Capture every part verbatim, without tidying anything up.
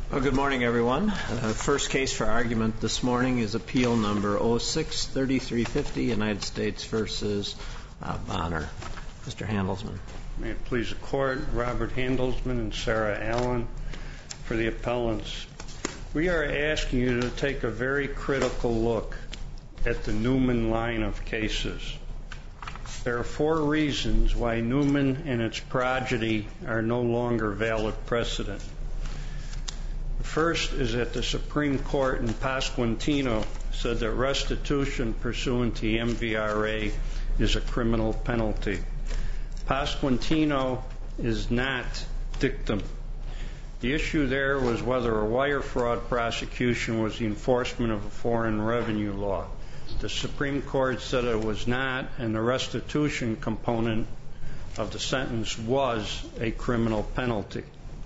Well, good morning, everyone. Uh, first case for argument this morning is appeal number oh six thirty-three fifty, United States versus uh, Bonner. Mister Handelsman. May it please the court, Robert Handelsman and Sarah Allen for the appellants. We are asking you to take a very critical look at the Newman line of cases. There are four reasons why Newman and its progeny are no longer valid precedent. First is that the Supreme Court in Pasquantino said that restitution pursuant to M V R A is a criminal penalty. Pasquantino is not dictum. The issue there was whether a wire fraud prosecution was the enforcement of a foreign revenue law. The Supreme Court said it was not, and the restitution component of the sentence was a criminal penalty.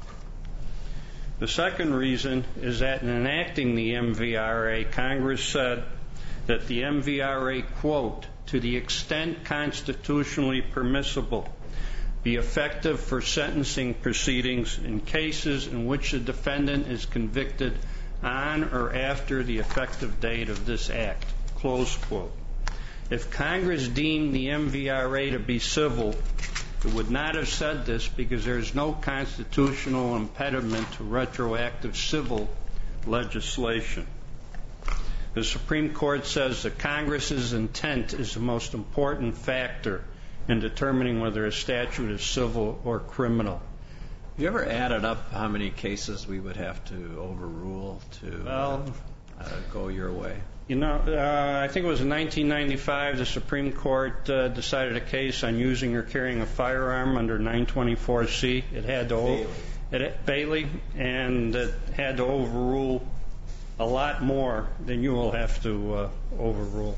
The second reason is that in enacting the M V R A, Congress said that the M V R A, quote, to the extent constitutionally permissible, be effective for sentencing proceedings in cases in which the defendant is convicted on or after the effective date of this act, close quote. If Congress deemed the M V R A to be civil, it would not have said this because there is no constitutional impediment to retroactive civil legislation. The Supreme Court says that Congress's intent is the most important factor in determining whether a statute is civil or criminal. Have you ever added up how many cases we would have to overrule to well, uh, uh, go your way? You know, uh, I think it was in nineteen ninety-five the Supreme Court uh, decided a case on using or carrying a firearm under nine twenty-four C. It had to Bailey. It, Bailey, and it had to overrule a lot more than you will have to uh, overrule.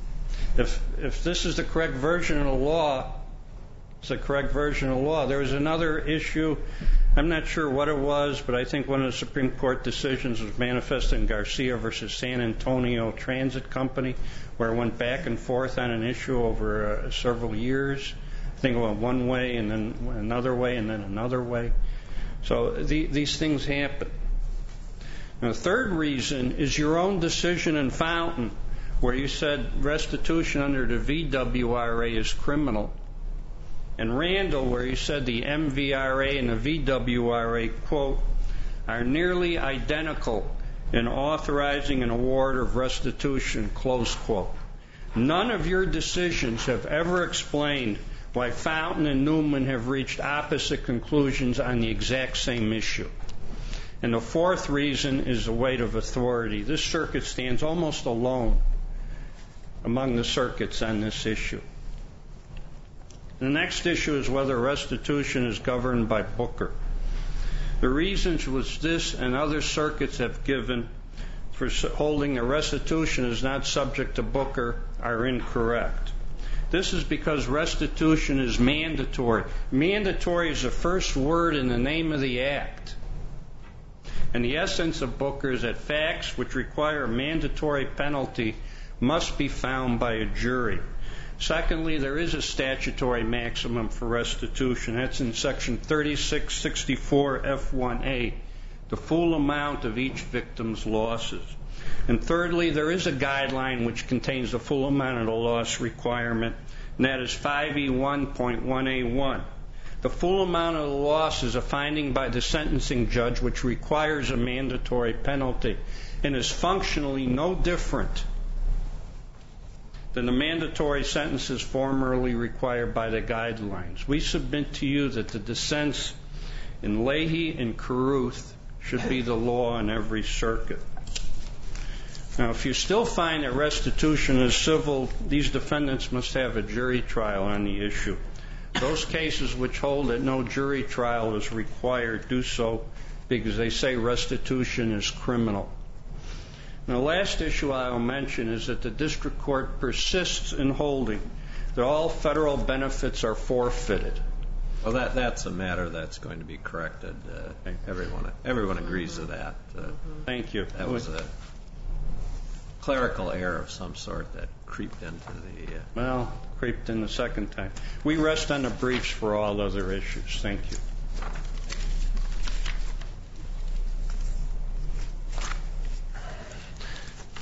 If if this is the correct version of the law, it's the correct version of the law. There was another issue. I'm not sure what it was, but I think one of the Supreme Court decisions was manifest in Garcia versus San Antonio Transit Company, where it went back and forth on an issue over uh, several years. I think it went one way and then another way and then another way. So the, these things happen. Now, the third reason is your own decision in Fountain, where you said restitution under the V W R A is criminal. And Randall, where you said the M V R A and the V W R A, quote, are nearly identical in authorizing an award of restitution, close quote. None of your decisions have ever explained why Fountain and Newman have reached opposite conclusions on the exact same issue. And the fourth reason is the weight of authority. This circuit stands almost alone among the circuits on this issue. The next issue is whether restitution is governed by Booker. The reasons which this and other circuits have given for holding that restitution is not subject to Booker are incorrect. This is because restitution is mandatory. Mandatory is the first word in the name of the act. And the essence of Booker is that facts which require a mandatory penalty must be found by a jury. Secondly, there is a statutory maximum for restitution. That's in Section thirty-six sixty-four F one A, the full amount of each victim's losses. And thirdly, there is a guideline which contains the full amount of the loss requirement, and that is five E one point one A one. The full amount of the loss is a finding by the sentencing judge which requires a mandatory penalty and is functionally no different than the mandatory sentences formerly required by the guidelines. We submit to you that the dissents in Leahy and Carruth should be the law in every circuit. Now, if you still find that restitution is civil, these defendants must have a jury trial on the issue. Those cases which hold that no jury trial is required do so because they say restitution is criminal. Now, the last issue I will mention is that the district court persists in holding that all federal benefits are forfeited. Well, that that's a matter that's going to be corrected. Uh, everyone everyone agrees with that. Uh, Thank you. That was a clerical error of some sort that creeped into the... Uh, well, creeped in the second time. We rest on the briefs for all other issues. Thank you.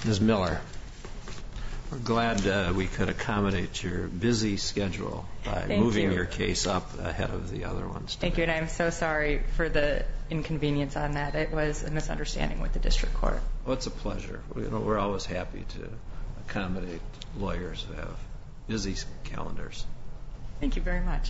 Miz Miller, we're glad uh, we could accommodate your busy schedule by Thank moving you. your case up ahead of the other ones today. Thank you, and I'm so sorry for the inconvenience on that. It was a misunderstanding with the district court. Well, it's a pleasure. We, you know, we're always happy to accommodate lawyers who have busy calendars. Thank you very much.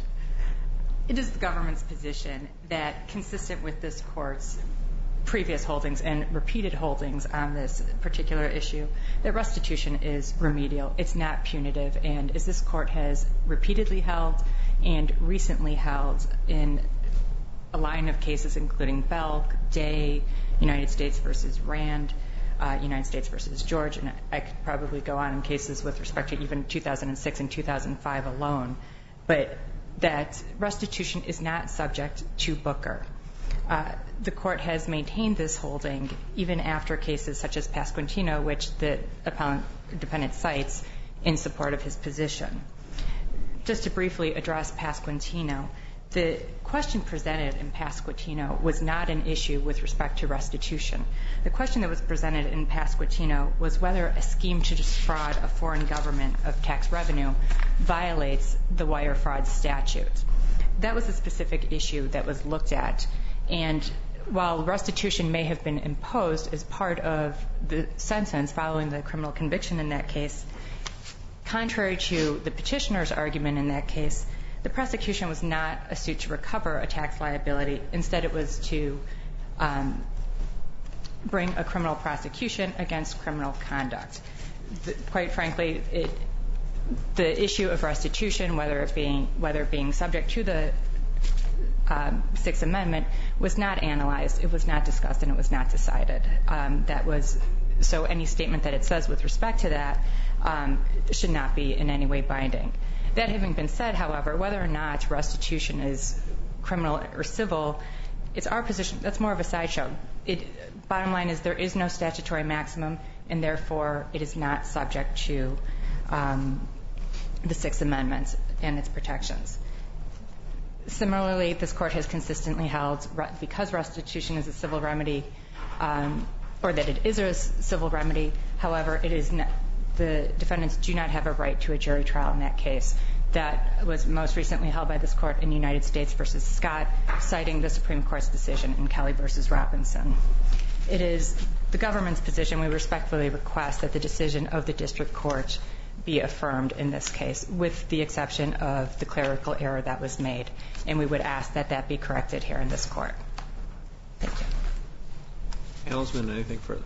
It is the government's position that, consistent with this court's previous holdings and repeated holdings on this particular issue, that restitution is remedial. It's not punitive. And as this court has repeatedly held and recently held in a line of cases including Belk, Day, United States versus Rand, uh, United States versus George, and I could probably go on in cases with respect to even two thousand six and two thousand five alone, but that restitution is not subject to Booker. Uh, the court has maintained this holding even after cases such as Pasquantino, which the appellant defendant cites in support of his position. Just to briefly address Pasquantino, the question presented in Pasquantino was not an issue with respect to restitution. The question that was presented in Pasquantino was whether a scheme to defraud a foreign government of tax revenue violates the wire fraud statute. That was a specific issue that was looked at. And while restitution may have been imposed as part of the sentence following the criminal conviction in that case, contrary to the petitioner's argument in that case, the prosecution was not a suit to recover a tax liability. Instead, it was to um, bring a criminal prosecution against criminal conduct. The, quite frankly, it, the issue of restitution, whether it being whether it being subject to the um, Sixth Amendment, was not analyzed. It was not discussed, and it was not decided. Um, that was so. Any statement that it says with respect to that um, should not be in any way binding. That having been said, however, whether or not restitution is criminal or civil, it's our position. That's more of a sideshow. It, bottom line is there is no statutory maximum, and therefore it is not subject to um, the Sixth Amendment and its protections. Similarly, this court has consistently held, because restitution is a civil remedy, um, or that it is a civil remedy, however, it is not, the defendants do not have a right to a jury trial in that case. That was most recently held by this court in United States versus Scott, citing the Supreme Court's decision in Kelly versus Robinson. It is the government's position, we respectfully request that the decision of the district court be affirmed in this case, with the exception of the clerical error that was made. And we would ask that that be corrected here in this court. Thank you. Handelsman, anything further?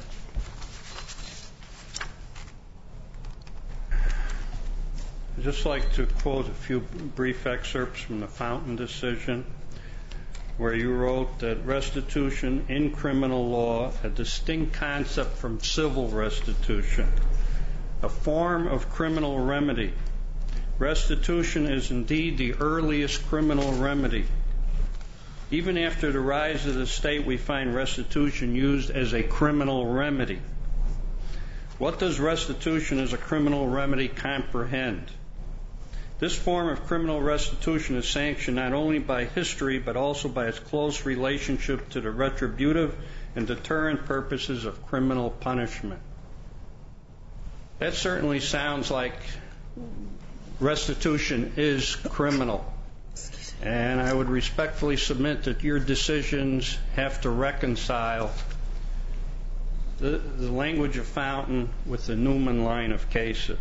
I'd just like to quote a few brief excerpts from the Fountain decision, where you wrote that restitution in criminal law, a distinct concept from civil restitution, a form of criminal remedy. Restitution is indeed the earliest criminal remedy. Even after the rise of the state, we find restitution used as a criminal remedy. What does restitution as a criminal remedy comprehend? This form of criminal restitution is sanctioned not only by history, but also by its close relationship to the retributive and deterrent purposes of criminal punishment. That certainly sounds like restitution is criminal. And I would respectfully submit that your decisions have to reconcile the, the language of Fountain with the Newman line of cases.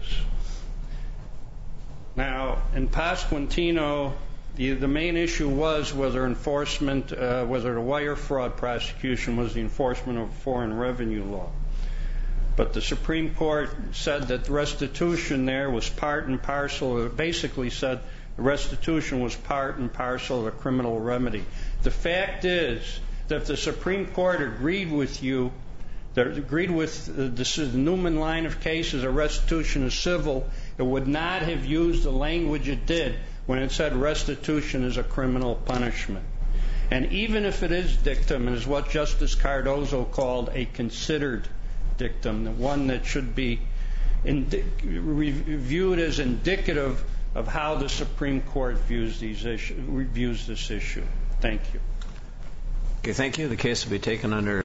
Now, in Pasquantino, the, the main issue was whether enforcement, uh, whether the wire fraud prosecution was the enforcement of foreign revenue law. But the Supreme Court said that restitution there was part and parcel, it basically said restitution was part and parcel of a criminal remedy. The fact is that if the Supreme Court agreed with you, that agreed with the, the Newman line of cases, a restitution is civil, it would not have used the language it did when it said restitution is a criminal punishment. And even if it is dictum, it is what Justice Cardozo called a considered dictum, the one that should be indi- viewed as indicative of how the Supreme Court views these issues, views this issue. Thank you. Okay, thank you. The case will be taken under